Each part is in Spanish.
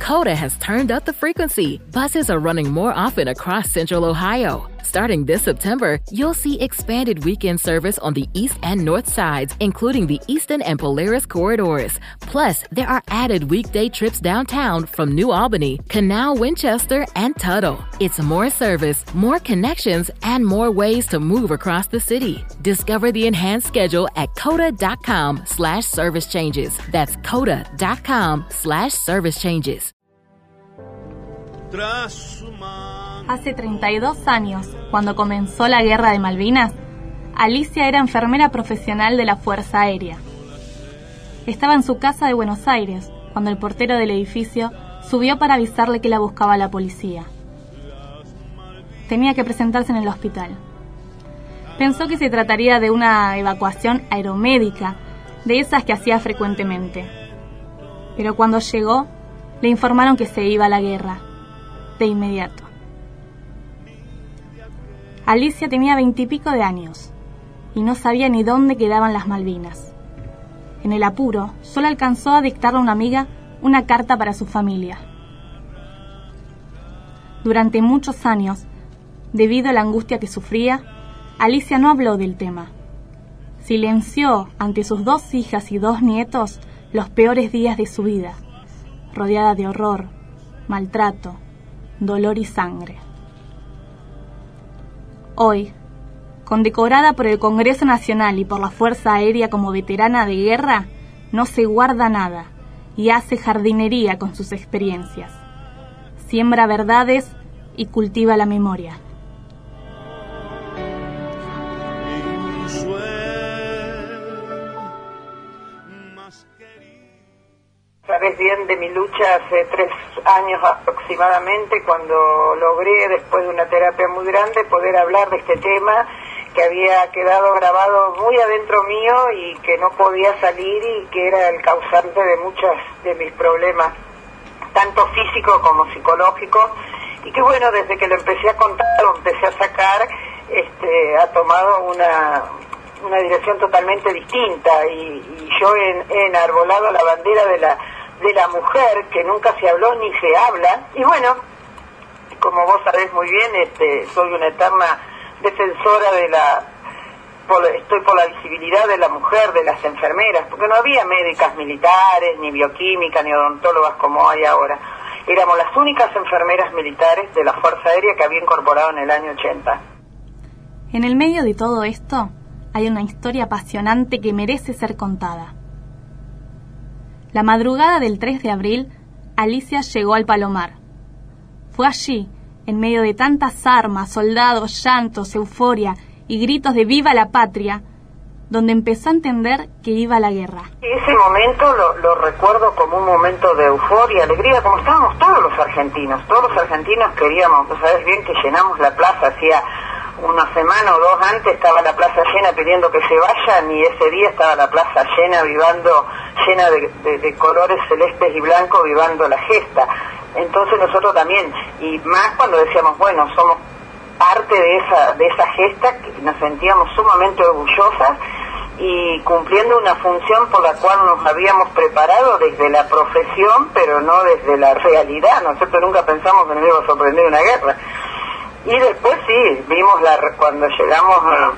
Coda has turned up the frequency. Buses are running more often across Central Ohio. Starting this September, you'll see expanded weekend service on the east and north sides, including the Easton and Polaris corridors. Plus, there are added weekday trips downtown from New Albany, Canal, Winchester, and Tuttle. It's more service, more connections, and more ways to move across the city. Discover the enhanced schedule at coda.com/service changes. That's coda.com/service changes. Hace 32 años, cuando comenzó la Guerra de Malvinas, Alicia era enfermera profesional de la Fuerza Aérea. Estaba en su casa de Buenos Aires cuando el portero del edificio subió para avisarle que la buscaba la policía. Tenía que presentarse en el hospital. Pensó que se trataría de una evacuación aeromédica, de esas que hacía frecuentemente. Pero cuando llegó, le informaron que se iba a la guerra, de inmediato. Alicia tenía 20 y pico de años y no sabía ni dónde quedaban las Malvinas. En el apuro, solo alcanzó a dictarle a una amiga una carta para su familia. Durante muchos años, debido a la angustia que sufría, Alicia no habló del tema. Silenció ante sus 2 hijas y 2 nietos los peores días de su vida, rodeada de horror, maltrato, dolor y sangre. Hoy, condecorada por el Congreso Nacional y por la Fuerza Aérea como veterana de guerra, no se guarda nada y hace jardinería con sus experiencias. Siembra verdades y cultiva la memoria. Sabes bien de mi lucha hace 3 años aproximadamente, cuando logré, después de una terapia muy grande, poder hablar de este tema que había quedado grabado muy adentro mío y que no podía salir, y que era el causante de muchos de mis problemas, tanto físicos como psicológicos, y que bueno, desde que lo empecé a contar, lo empecé a sacar, ha tomado una dirección totalmente distinta, y yo he enarbolado la bandera de la mujer, que nunca se habló ni se habla. Y bueno, como vos sabés muy bien, soy una eterna defensora estoy por la visibilidad de la mujer, de las enfermeras, porque no había médicas militares, ni bioquímicas, ni odontólogas como hay ahora. Éramos las únicas enfermeras militares de la Fuerza Aérea que había incorporado en el año 80. En el medio de todo esto, hay una historia apasionante que merece ser contada. La madrugada del 3 de abril, Alicia llegó al Palomar. Fue allí, en medio de tantas armas, soldados, llantos, euforia y gritos de ¡Viva la Patria!, donde empezó a entender que iba a la guerra. Ese momento lo recuerdo como un momento de euforia, alegría, como estábamos todos los argentinos. Todos los argentinos queríamos, vos sabés bien que llenamos la plaza, hacía una semana o 2 antes estaba la plaza llena pidiendo que se vayan, y ese día estaba la plaza llena, llena de colores celestes y blancos, vivando la gesta. Entonces nosotros también, y más cuando decíamos, bueno, somos parte de esa gesta, que nos sentíamos sumamente orgullosas y cumpliendo una función por la cual nos habíamos preparado desde la profesión, pero no desde la realidad. Nosotros nunca pensamos que nos iba a sorprender una guerra. Y después sí, vimos cuando llegamos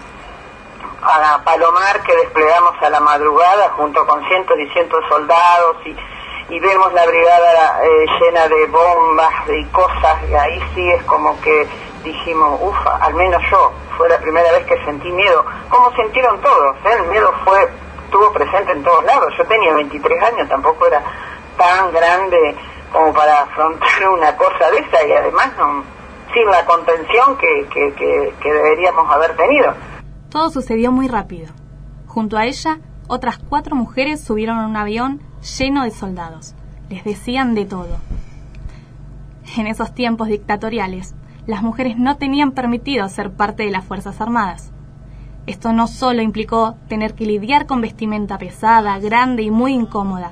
a Palomar, que desplegamos a la madrugada junto con cientos y cientos de soldados, y vemos la brigada llena de bombas y cosas, y ahí sí es como que dijimos, ufa, al menos yo, fue la primera vez que sentí miedo, como sintieron todos, el miedo estuvo presente en todos lados. Yo tenía 23 años, tampoco era tan grande como para afrontar una cosa de esa, y además sin la contención que deberíamos haber tenido. Todo sucedió muy rápido. Junto a ella, otras 4 mujeres subieron a un avión lleno de soldados. Les decían de todo. En esos tiempos dictatoriales, las mujeres no tenían permitido ser parte de las Fuerzas Armadas. Esto no solo implicó tener que lidiar con vestimenta pesada, grande y muy incómoda,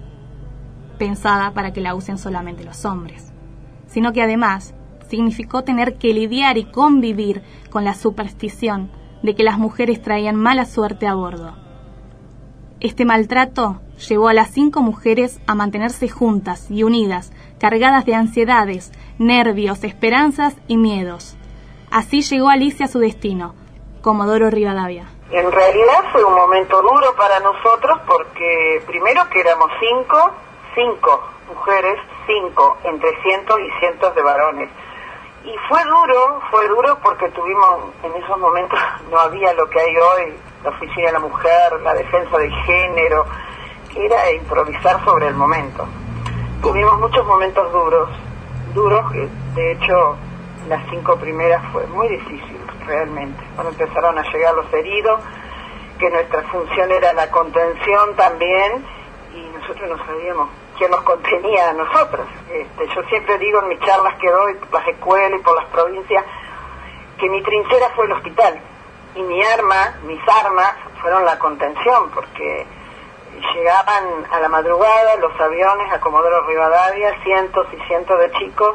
pensada para que la usen solamente los hombres, sino que además significó tener que lidiar y convivir con la superstición de que las mujeres traían mala suerte a bordo. Este maltrato llevó a las 5 mujeres a mantenerse juntas y unidas cargadas de ansiedades, nervios, esperanzas y miedos. Así llegó Alicia a su destino, Comodoro Rivadavia. En realidad fue un momento duro para nosotros porque primero que éramos cinco mujeres, entre cientos y cientos de varones. Y fue duro porque tuvimos, en esos momentos no había lo que hay hoy, la Oficina de la Mujer, la defensa del género, que era improvisar sobre el momento. Tuvimos muchos momentos duros, de hecho las 5 primeras fue muy difícil realmente, cuando empezaron a llegar los heridos, que nuestra función era la contención también, y nosotros no sabíamos quién nos contenía a nosotros. Yo siempre digo en mis charlas que doy por las escuelas y por las provincias, que mi trinchera fue el hospital, y mis armas fueron la contención, porque llegaban a la madrugada los aviones a Comodoro Rivadavia, cientos y cientos de chicos,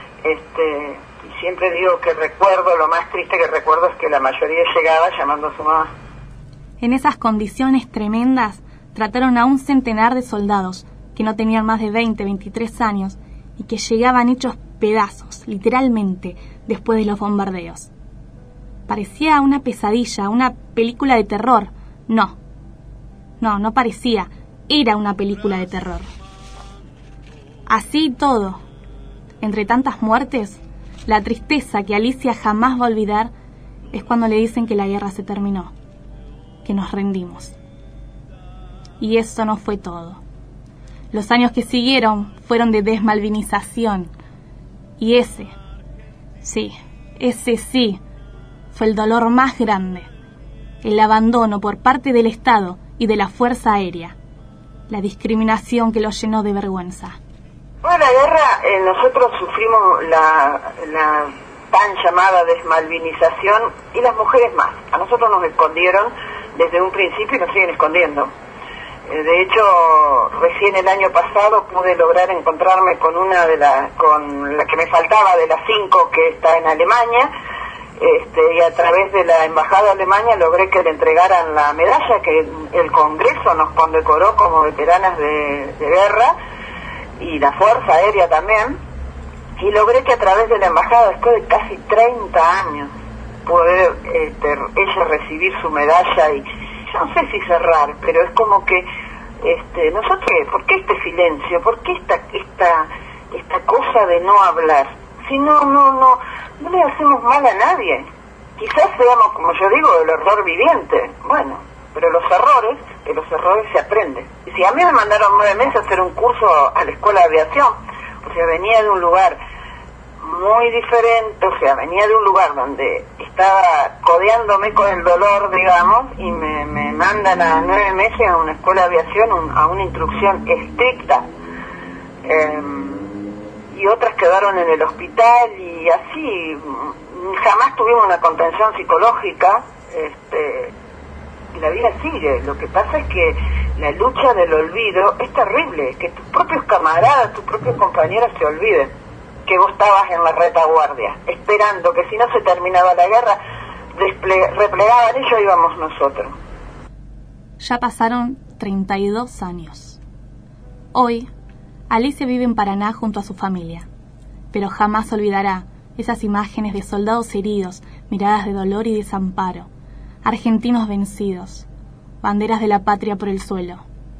y siempre digo que lo más triste que recuerdo es que la mayoría llegaba llamando a su mamá. En esas condiciones tremendas trataron a un centenar de soldados que no tenían más de 20, 23 años y que llegaban hechos pedazos, literalmente, después de los bombardeos. Parecía una pesadilla, una película de terror. No parecía, era una película de terror. Así y todo, entre tantas muertes, la tristeza que Alicia jamás va a olvidar es cuando le dicen que la guerra se terminó, que nos rendimos. Y eso no fue todo. Los años que siguieron fueron de desmalvinización. Y ese sí, fue el dolor más grande. El abandono por parte del Estado y de la Fuerza Aérea. La discriminación que los llenó de vergüenza. Bueno, la guerra, nosotros sufrimos la tan llamada desmalvinización y las mujeres más. A nosotros nos escondieron desde un principio y nos siguen escondiendo. De hecho, recién el año pasado pude lograr encontrarme con con la que me faltaba de las 5 que está en Alemania, y a través de la embajada de Alemania logré que le entregaran la medalla que el Congreso nos condecoró como veteranas de guerra, y la Fuerza Aérea también, y logré que a través de la embajada, después de casi 30 años, poder ella recibir su medalla. Y yo no sé si cerrar, pero es como que nosotros, ¿por qué este silencio? ¿Por qué esta cosa de no hablar? Si no le hacemos mal a nadie. Quizás seamos, como yo digo, el error viviente. Bueno, pero de los errores se aprende. Y si a mí me mandaron 9 meses a hacer un curso a la escuela de aviación, o sea, venía de un lugar muy diferente, o sea, venía de un lugar donde estaba codeándome con el dolor, digamos, y me mandan a 9 meses a una escuela de aviación, a una instrucción estricta, y otras quedaron en el hospital, y así jamás tuvimos una contención psicológica, y la vida sigue. Lo que pasa es que la lucha del olvido es terrible, que tus propios camaradas, tus propios compañeros se olviden que vos estabas en la retaguardia, esperando que si no se terminaba la guerra, replegaban ellos, íbamos nosotros. Ya pasaron 32 años. Hoy, Alicia vive en Paraná junto a su familia, pero jamás olvidará esas imágenes de soldados heridos, miradas de dolor y desamparo, argentinos vencidos, banderas de la patria por el suelo.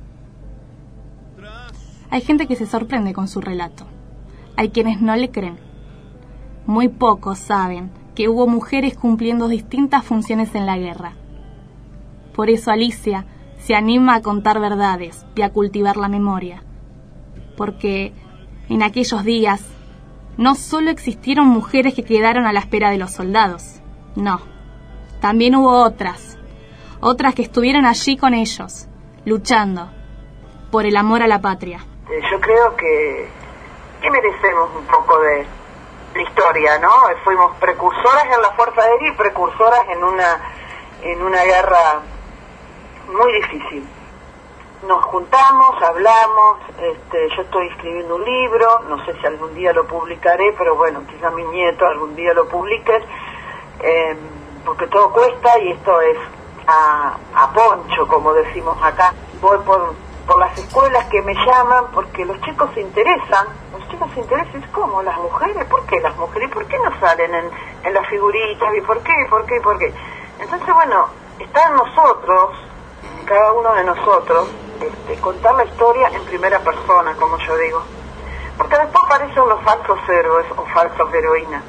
Hay gente que se sorprende con su relato. Hay quienes no le creen. Muy pocos saben que hubo mujeres cumpliendo distintas funciones en la guerra. Por eso Alicia se anima a contar verdades y a cultivar la memoria. Porque en aquellos días no solo existieron mujeres que quedaron a la espera de los soldados, no. También hubo otras que estuvieron allí con ellos, luchando por el amor a la patria. Yo creo que merecemos un poco de historia, ¿no? Fuimos precursoras en la Fuerza Aérea y precursoras en una guerra muy difícil. Nos juntamos, hablamos, yo estoy escribiendo un libro, no sé si algún día lo publicaré, pero bueno, quizá mi nieto algún día lo publique, porque todo cuesta y esto es a poncho, como decimos acá. Voy por por las escuelas que me llaman, porque los chicos se interesan. Los chicos se interesan, ¿cómo? ¿Las mujeres? ¿Por qué las mujeres? ¿Por qué no salen en las figuritas? ¿Y por qué? ¿Por qué? ¿Por qué? Entonces, bueno, está en nosotros, cada uno de nosotros, contar la historia en primera persona, como yo digo. Porque después aparecen los falsos héroes o falsas heroínas.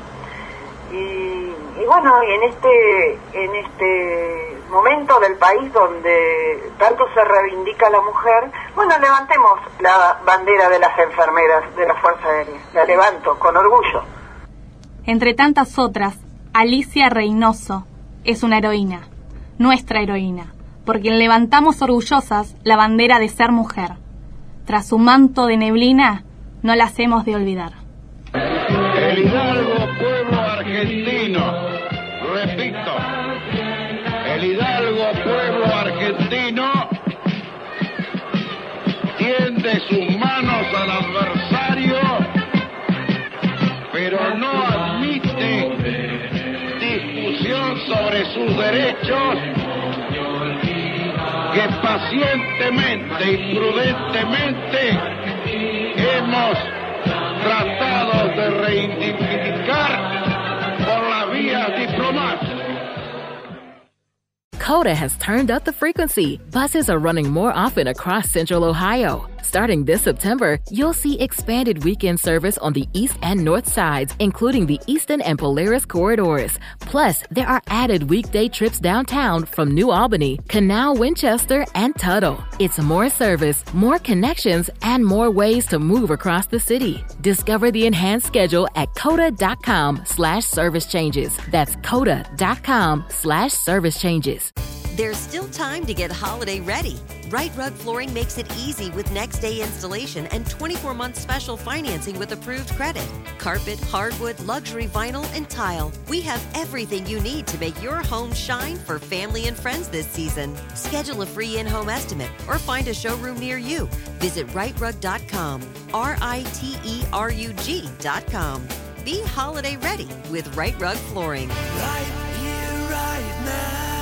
Y bueno, y en este momento del país donde tanto se reivindica la mujer, bueno, levantemos la bandera de las enfermeras de la Fuerza Aérea. La levanto con orgullo. Entre tantas otras, Alicia Reynoso es una heroína, nuestra heroína, porque levantamos orgullosas la bandera de ser mujer. Tras su manto de neblina, no la hacemos de olvidar. El hidalgo pueblo argentino, repito, el hidalgo pueblo argentino tiende sus manos al adversario, pero no admite discusión sobre sus derechos, que pacientemente y prudentemente hemos tratado de reivindicar por la vía diplomática. Coda has turned up the frequency. Buses are running more often across Central Ohio. Starting this September, you'll see expanded weekend service on the east and north sides, including the Easton and Polaris corridors. Plus, there are added weekday trips downtown from New Albany, Canal, Winchester, and Tuttle. It's more service, more connections, and more ways to move across the city. Discover the enhanced schedule at coda.com/service changes. That's coda.com/service changes. There's still time to get holiday ready. Right Rug Flooring makes it easy with next-day installation and 24-month special financing with approved credit. Carpet, hardwood, luxury vinyl, and tile. We have everything you need to make your home shine for family and friends this season. Schedule a free in-home estimate or find a showroom near you. Visit rightrug.com, RITERUG.com. Be holiday ready with Right Rug Flooring. Right here, right now.